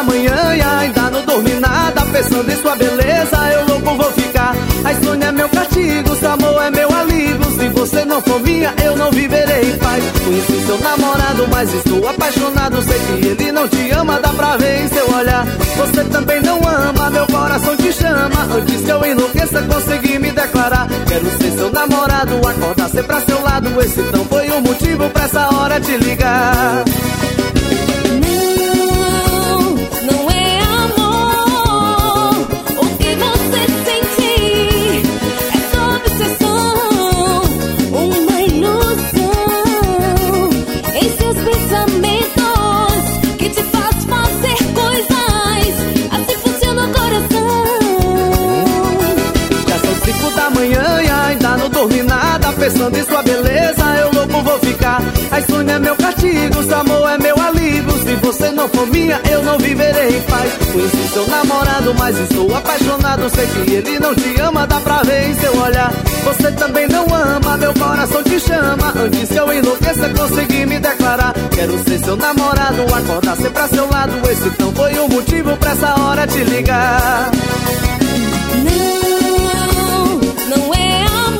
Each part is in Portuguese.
da manhã e ainda não dormi nada, pensando em sua beleza, eu louco vou ficar. A insônia é meu castigo, seu amor é meu alívio. Se você não for minha, eu não viverei em paz. Conheci seu namorado, mas estou apaixonado. Sei que ele não te ama, dá pra ver em seu olhar. Você também não ama, meu coração te chama. Antes que eu enlouqueça, consegui me declarar. Quero ser seu namorado, acordar sempre a seu lado. Esse não foi o motivo pra essa hora te ligar. Pensando em sua beleza, eu louco vou ficar. A insônia é meu castigo, seu amor é meu alívio. Se você não for minha, eu não viverei em paz. Conheci seu namorado, mas estou apaixonado. Sei que ele não te ama, dá pra ver em seu olhar. Você também não ama, meu coração te chama. Antes que eu enlouqueça, consegui me declarar. Quero ser seu namorado, acordar sempre a seu lado. Esse não foi o motivo pra essa hora te ligar. Não é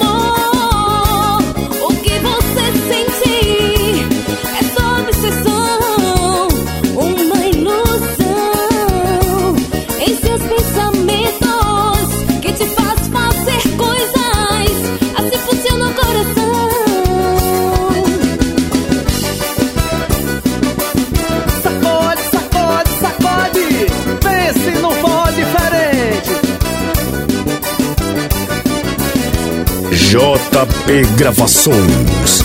JP Gravações.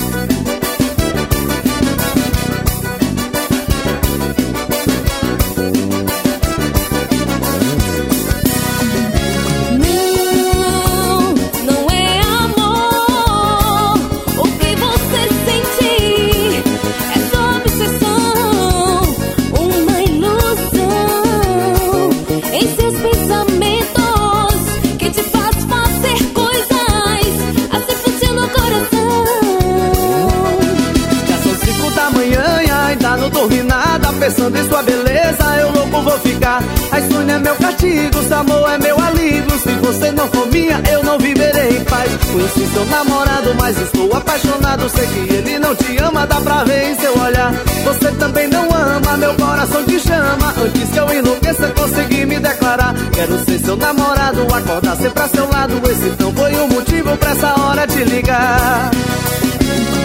Pensando em sua beleza, eu louco vou ficar. A insônia é meu castigo, seu amor é meu alívio. Se você não for minha, eu não viverei em paz. Conheci seu namorado, mas estou apaixonado. Sei que ele não te ama, dá pra ver em seu olhar. Você também não ama, meu coração te chama. Antes que eu enlouqueça, consegui me declarar. Quero ser seu namorado, acordar sempre a seu lado. Esse não foi o motivo pra essa hora te ligar.